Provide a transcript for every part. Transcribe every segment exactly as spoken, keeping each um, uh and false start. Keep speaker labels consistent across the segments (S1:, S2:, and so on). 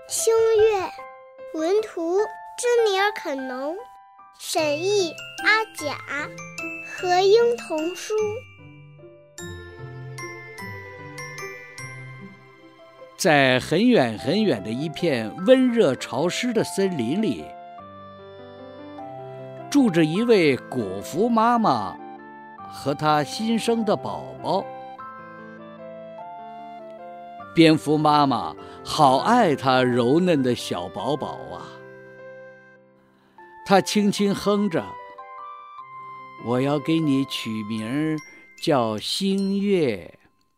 S1: 星月，文图芝尼尔肯农，审译阿甲，合英童书。
S2: 在很远很远的一片温热潮湿的森林里，住着一位果蝠妈妈和她新生的宝宝。蝙蝠妈妈好爱她柔嫩的小宝宝啊，她轻轻哼着：“我要给你取名叫星月。”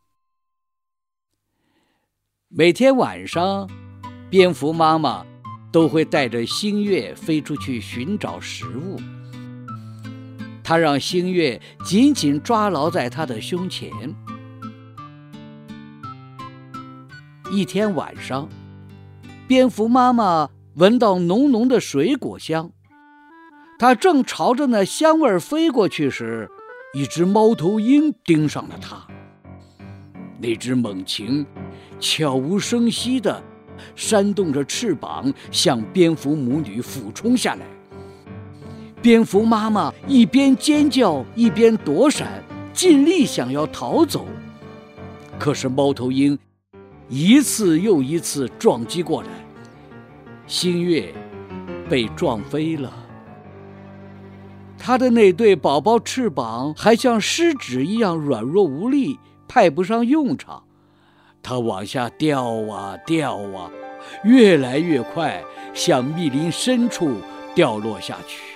S2: 每天晚上，蝙蝠妈妈都会带着星月飞出去寻找食物。她让星月紧紧抓牢在她的胸前。一天晚上，蝙蝠妈妈闻到浓浓的水果香，她正朝着那香味飞过去时，一只猫头鹰盯上了她。那只猛禽悄无声息地扇动着翅膀，向蝙蝠母女俯冲下来。蝙蝠妈妈一边尖叫一边躲闪，尽力想要逃走。可是猫头鹰一次又一次撞击过来，星月被撞飞了。它的那对宝宝翅膀还像湿纸一样软弱无力，派不上用场。它往下掉啊掉啊，越来越快，向密林深处掉落下去。